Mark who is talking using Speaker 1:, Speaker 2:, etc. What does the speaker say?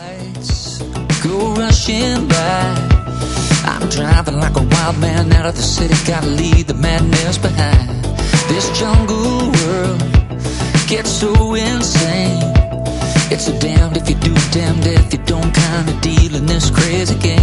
Speaker 1: lights go rushing by. I'm driving like a wild man out of the city, gotta leave the madness behind. This jungle world gets so insane. It's a damned if you do, damned if you don't kind of deal in this crazy game.